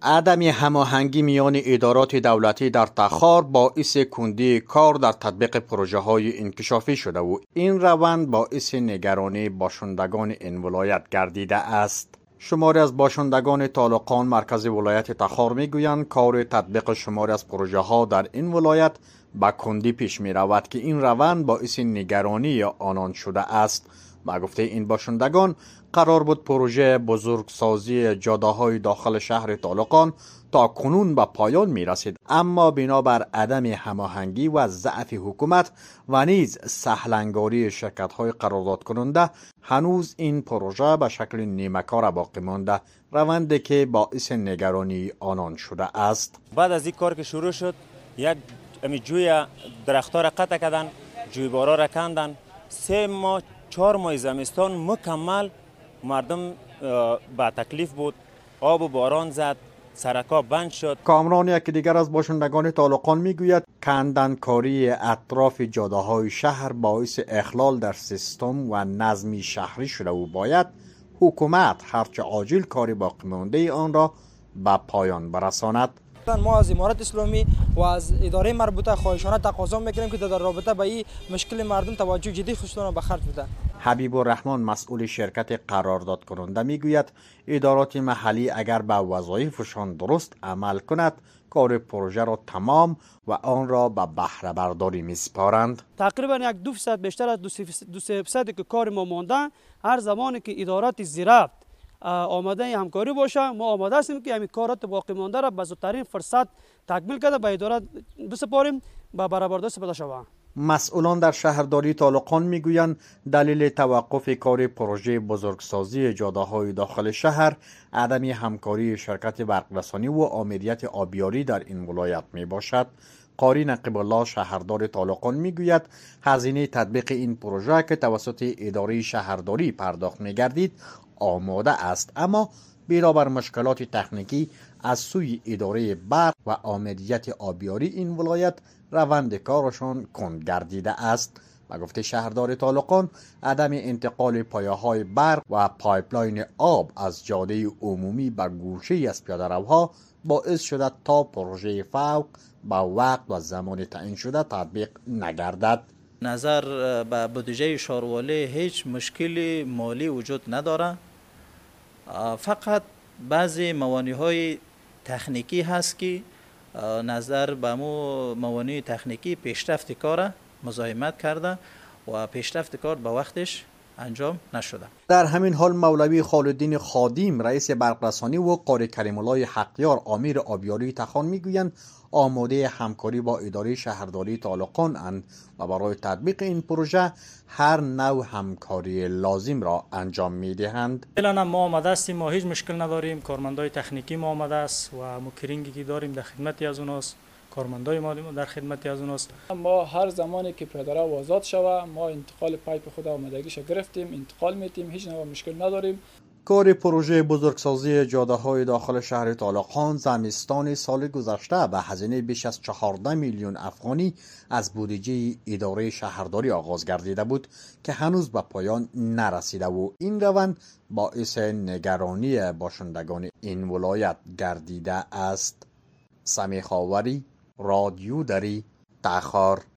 عدم هماهنگی میان ادارات دولتی در تخار باعث کندی کار در تطبیق پروژه های انکشافی شده و این روند باعث نگرانی باشندگان این ولایت گردیده است. شماری از باشندگان طالقان مرکز ولایت تخار میگویند کار تطبیق شماری از پروژه ها در این ولایت به کندی پیش می رود که این روند باعث نگرانی آنان شده است. با گفته این باشندگان قرار بود پروژه بزرگسازی جاده‌های داخل شهر طالقان تا کنون به پایان می رسید، اما بنابر عدم هماهنگی و ضعف حکومت و نیز سهلنگاری شرکت‌های قرارداد کننده هنوز این پروژه به شکل نیمه‌کار باقی مانده، روندی که باعث نگرانی آنان شده است. بعد از این کار که شروع شد یک جوی درخت‌ها را قطع کردن، جویبارا را کندن، 3 ماه 4 ماه زمستان مکمل مردم با تکلیف بود. آب و باران زد، سرکا بند شد. کامران یکی دیگر از باشندگان طالقان میگوید کندنکاری اطراف جاده‌های شهر باعث اخلال در سیستم و نظم شهری شده و باید حکومت هرچه عاجل کاری باقی مانده آن را به پایان برساند. ما از امارت اسلامی و از اداره مربوطه خواهشانه تقاضا میکنیم که در رابطه با این مشکل مردم توجه جدی خصوصا به خرج بده. حبیب الرحمن مسئول شرکت قرارداد کننده میگوید ادارات محلی اگر به وظایفشان درست عمل کند کار پروژه را تمام و آن را به بهره برداری میسپارند. تقریبا 1-2% بیشتر از 2-3% که کار ما مانده، هر زمانی که ادارات زراعت آماده همکاری باشه ما آماده هستیم که همین کارات باقی مانده را به زودترین فرصت تکمیل کرده به ادارات بسپاریم و برآورده سپرده شود. مسئولان در شهرداری طالقان میگویند دلیل توقف کار پروژه بزرگسازی جاده‌های داخل شهر عدم همکاری شرکت برقرسانی و آمریت آبیاری در این ولایت می باشد. قاری نقیب الله شهردار طالقان میگوید هزینه تطبیق این پروژه که توسط اداره شهرداری پرداخت می‌گردید آماده است، اما بنابر مشکلات تکنیکی از سوی اداره برق و آمریت آبیاری این ولایت روند کارشان کند گردیده است. و گفته شهردار طالقان عدم انتقال پایه‌های برق و پایپلاین آب از جاده عمومی به گوشه از پیاده‌روها باعث شده تا پروژه فوق با وقت و زمان تعیین شده تطبیق نگردد. نظر به بودجه شاروالی هیچ مشکلی مالی وجود نداره، فقط بعضی موانع‌های تکنیکی هست که نظر به موانع تکنیکی پیشرفت کار مزاحمت کرده و پیشرفت کار به وقتش انجام نشده. در همین حال مولوی خالدین خادیم رئیس برقرسانی و قاری کریم الله حقیار امیر آبیاری تخار میگویند آماده همکاری با اداره شهرداری طالقان اند و برای تطبیق این پروژه هر نوع همکاری لازم را انجام میدهند. فعلا ما آماده هستیم، ما هیچ مشکل نداریم، کارمندای تکنیکی ما آماده است و موکرینگی که داریم در خدمتی از اوناست، کارمندای ما در خدمتی از اوناست. ما هر زمانی که پیاده‌رو آزاد شوه ما انتقال پایپ خود آمادگیش گرفتیم، انتقال میتیم، هیچ نوع مشکل نداریم. کار پروژه بزرگسازی جاده‌های داخل شهر طالقان زمستان سال گذشته به هزینه بیش از 14 میلیون افغانی از بودجه اداره شهرداری آغاز گردیده بود که هنوز به پایان نرسیده و این روند باعث نگرانی باشندگان این ولایت گردیده است. سمیح خاوری، رادیو دری، تخار.